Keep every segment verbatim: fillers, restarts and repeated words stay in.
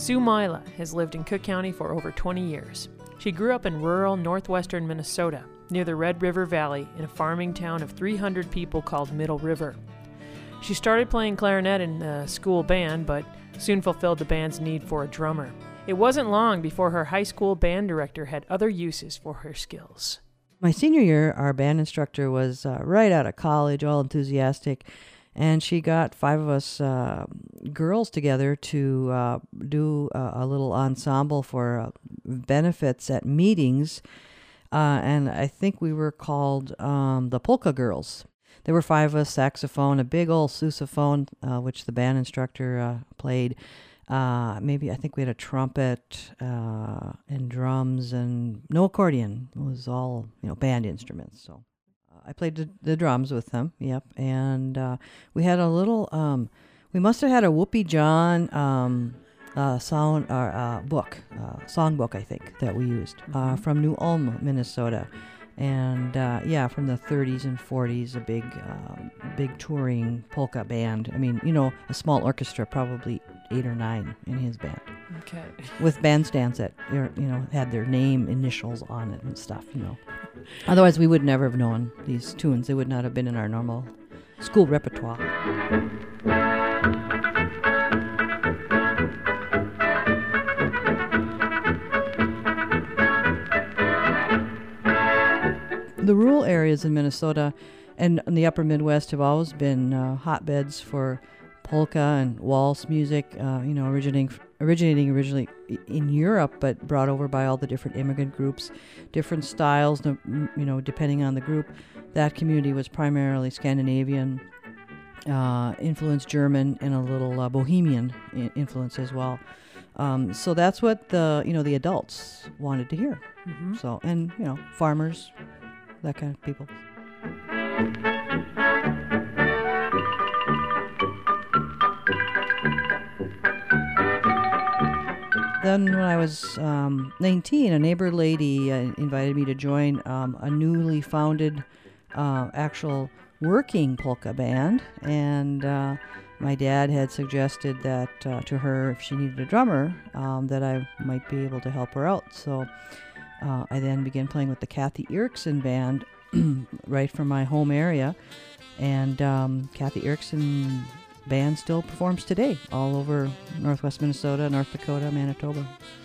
Sue Mila has lived in Cook County for over twenty years. She grew up in rural northwestern Minnesota, near the Red River Valley, in a farming town of three hundred people called Middle River. She started playing clarinet in the school band, but soon fulfilled the band's need for a drummer. It wasn't long before her high school band director had other uses for her skills. My senior year, our band instructor was uh, right out of college, all enthusiastic, and she got five of us uh, girls together to uh, do a, a little ensemble for uh, benefits at meetings, uh, and I think we were called um, the Polka Girls. There were five of us, saxophone, a big old sousaphone, uh, which the band instructor uh, played. Uh, maybe I think we had a trumpet uh, and drums and no accordion. It was all, you know, band instruments. So uh, I played the, the drums with them. Yep, and uh, we had a little. Um, we must have had a Whoopi John um, uh, sound uh, uh, book, uh, songbook, I think, that we used uh, from New Ulm, Minnesota. And uh, yeah, from the thirties and forties, a big, um, big touring polka band. I mean, you know, a small orchestra, probably eight or nine in his band. Okay. With bandstands that, you know, had their name initials on it and stuff, you know. Otherwise, we would never have known these tunes. They would not have been in our normal school repertoire. The rural areas in Minnesota and in the upper Midwest have always been uh, hotbeds for polka and waltz music, uh, you know, originating originating originally in Europe, but brought over by all the different immigrant groups, different styles, you know, depending on the group. That community was primarily Scandinavian, uh, influenced German, and a little uh, Bohemian I- influence as well. Um, so that's what the, you know, the adults wanted to hear. Mm-hmm. So, and, you know, farmers, that kind of people. Then when I was um, nineteen, a neighbor lady uh, invited me to join um, a newly founded uh, actual working polka band, and uh, my dad had suggested that uh, to her, if she needed a drummer, um, that I might be able to help her out. So uh, I then began playing with the Kathy Erickson band right from my home area, and um, Kathy Erickson band still performs today all over northwest Minnesota, North Dakota, Manitoba.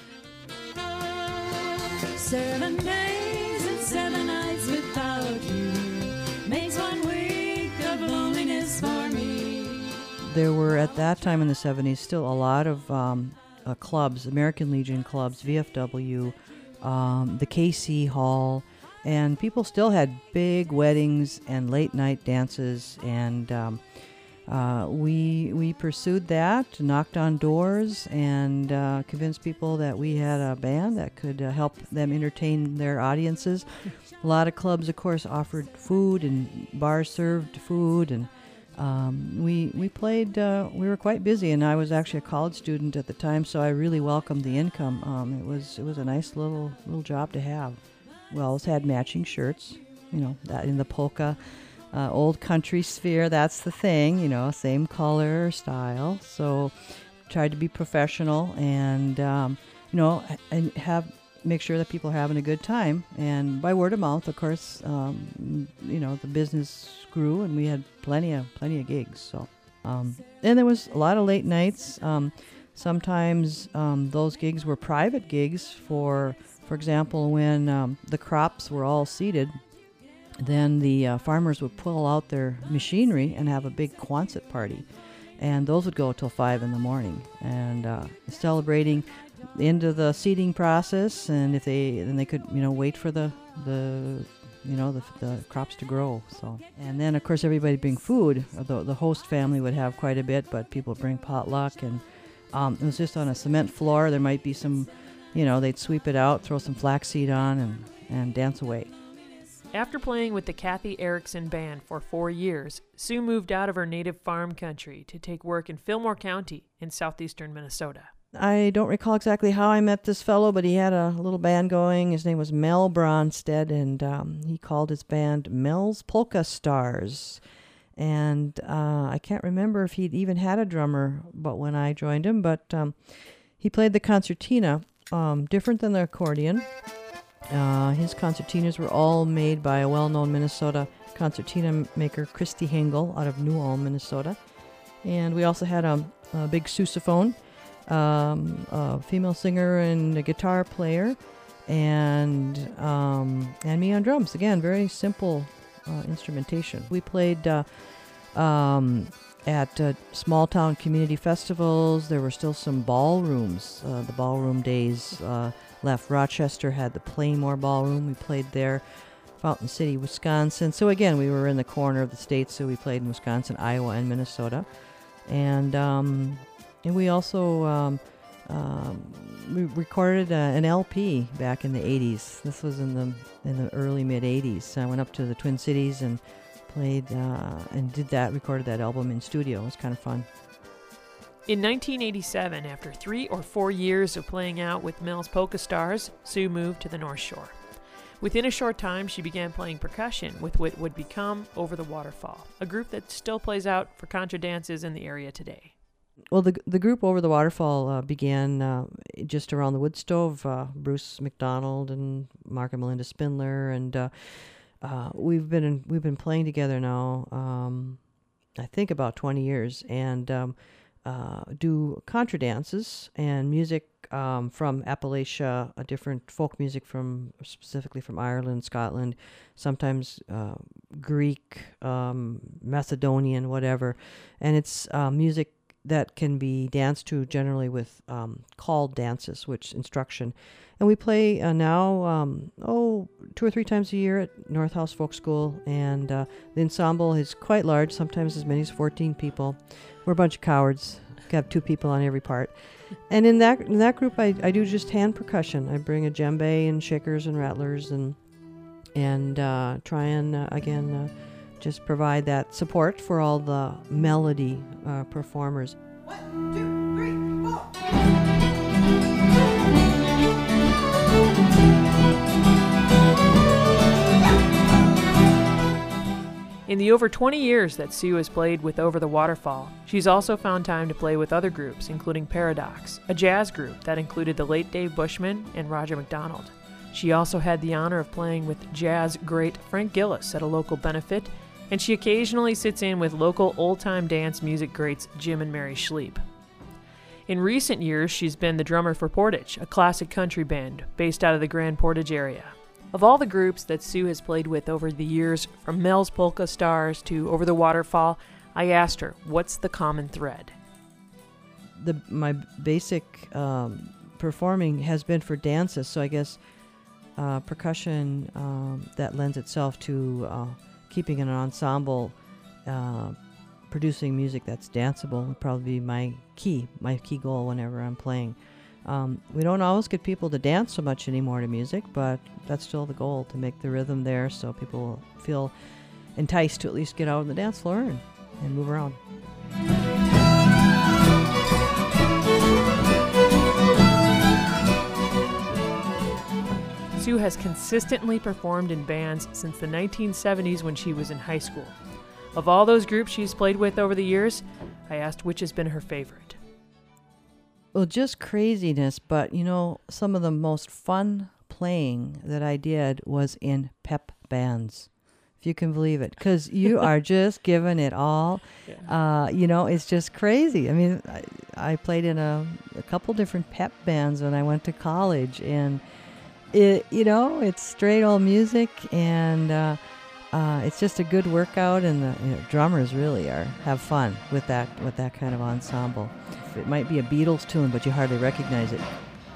Seven days and seven nights without you makes one week of loneliness for me. There were at that time in the seventies still a lot of um, uh, clubs, American Legion clubs, V F W, um, the K C Hall, and people still had big weddings and late night dances, and um, Uh, we we pursued that, knocked on doors, and uh, convinced people that we had a band that could uh, help them entertain their audiences. A lot of clubs, of course, offered food, and bars served food, and um, we we played. Uh, we were quite busy, and I was actually a college student at the time, so I really welcomed the income. Um, it was it was a nice little little job to have. We always had matching shirts, you know, that in the polka. Uh, old country sphere, that's the thing, you know, same color, style. So tried to be professional and, um, you know, and have make sure that people are having a good time. And by word of mouth, of course, um, you know, the business grew and we had plenty of plenty of gigs. So, um, and there was a lot of late nights. Um, sometimes um, those gigs were private gigs for, for example, when um, the crops were all seeded. Then the uh, farmers would pull out their machinery and have a big Quonset party. And those would go till five in the morning. And uh, celebrating the end of the seeding process. And if they, then they could, you know, wait for the, the you know, the, the crops to grow. So, and then, of course, everybody bring food. The, the host family would have quite a bit, but people bring potluck. And um, it was just on a cement floor. There might be some, you know, they'd sweep it out, throw some flaxseed on, and, and dance away. After playing with the Kathy Erickson Band for four years, Sue moved out of her native farm country to take work in Fillmore County in southeastern Minnesota. I don't recall exactly how I met this fellow, but he had a little band going. His name was Mel Bronstead, and um, he called his band Mel's Polka Stars. And uh, I can't remember if he'd even had a drummer but when I joined him, but um, He played the concertina, um, different than the accordion. Uh, his concertinas were all made by a well-known Minnesota concertina maker, Christy Hengel, out of New Ulm, Minnesota. And we also had a, a big sousaphone, um, a female singer and a guitar player, and um, and me on drums. Again, very simple uh, instrumentation. We played uh, um, at uh, small town community festivals. There were still some ballrooms. Uh, the ballroom days uh, left. Rochester had the Playmore Ballroom. We played there. Fountain City, Wisconsin. So again, we were in the corner of the state, so we played in Wisconsin, Iowa, and Minnesota. And um, and we also um, um, we recorded uh, an L P back in the eighties. This was in the in the early mid eighties. So I went up to the Twin Cities and played uh, and did that, recorded that album in studio. It was kind of fun. In nineteen eighty-seven, after three or four years of playing out with Mel's Polka Stars, Sue moved to the North Shore. Within a short time, she began playing percussion with what would become Over the Waterfall, a group that still plays out for contra dances in the area today. Well, the the group Over the Waterfall uh, began uh, just around the wood stove. Uh, Bruce McDonald and Mark and Melinda Spindler, and uh, uh, we've been in, we've been playing together now. Um, I think about twenty years, and um, uh, do contra dances and music um, from Appalachia, a different folk music from specifically from Ireland, Scotland, sometimes uh, Greek, um, Macedonian, whatever, and it's uh, music that can be danced to generally with um, called dances, which instruction. And we play uh, now, um, oh, two or three times a year at North House Folk School, and uh, the ensemble is quite large, sometimes as many as fourteen people. We're a bunch of cowards. We have two people on every part. And in that in that group, I, I do just hand percussion. I bring a djembe and shakers and rattlers and and uh, try and, uh, again, uh, just provide that support for all the melody uh, performers. One, two, three, four. In the over twenty years that Sue has played with Over the Waterfall, she's also found time to play with other groups, including Paradox, a jazz group that included the late Dave Bushman and Roger McDonald. She also had the honor of playing with jazz great Frank Gillis at a local benefit, and she occasionally sits in with local old-time dance music greats Jim and Mary Schleep. In recent years, she's been the drummer for Portage, a classic country band based out of the Grand Portage area. Of all the groups that Sue has played with over the years, from Mel's Polka Stars to Over the Waterfall, I asked her, what's the common thread? The my basic um, performing has been for dances, so I guess uh, percussion um, that lends itself to uh, keeping an ensemble, uh, producing music that's danceable would probably be my key, my key goal whenever I'm playing. Um, we don't always get people to dance so much anymore to music, but that's still the goal, to make the rhythm there so people will feel enticed to at least get out on the dance floor and, and move around. Sue has consistently performed in bands since the nineteen seventies when she was in high school. Of all those groups she's played with over the years, I asked which has been her favorite. Well, just craziness, but, you know, some of the most fun playing that I did was in pep bands, if you can believe it, because you are just giving it all. Yeah. Uh, you know, it's just crazy. I mean, I, I played in a, a couple different pep bands when I went to college, and, it, you know, it's straight old music, and uh, uh, it's just a good workout, and the you know, drummers really are have fun with that with that kind of ensemble. It might be a Beatles tune, but you hardly recognize it.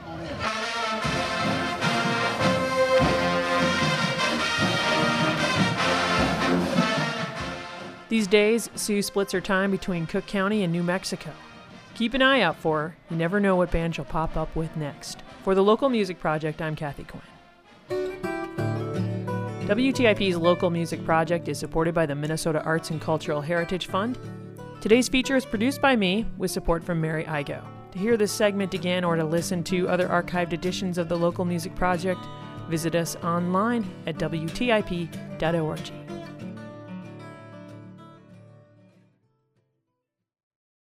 These days, Sue splits her time between Cook County and New Mexico. Keep an eye out for her. You never know what band she'll pop up with next. For the Local Music Project, I'm Kathy Quinn. W T I P's Local Music Project is supported by the Minnesota Arts and Cultural Heritage Fund. Today's feature is produced by me with support from Mary Igo. To hear this segment again or to listen to other archived editions of the Local Music Project, visit us online at W T I P dot org.